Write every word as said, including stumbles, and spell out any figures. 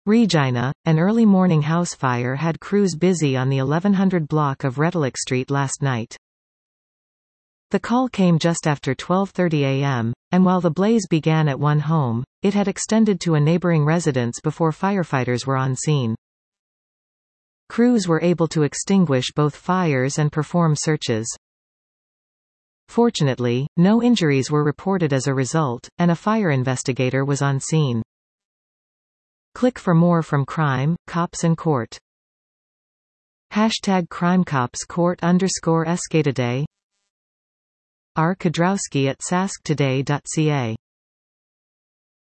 Regina, an early morning house fire had crews busy on the eleven hundred block of Retallick Street last night. The call came just after twelve thirty a m, and while the blaze began at one home, it had extended to a neighboring residence before firefighters were on scene. Crews were able to extinguish both fires and perform searches. Fortunately, no injuries were reported as a result, and a fire investigator was on scene. Click for more from Crime, Cops and Court. Hashtag CrimeCops Court underscore Escatoday. R. Kadrowski at sask today dot c a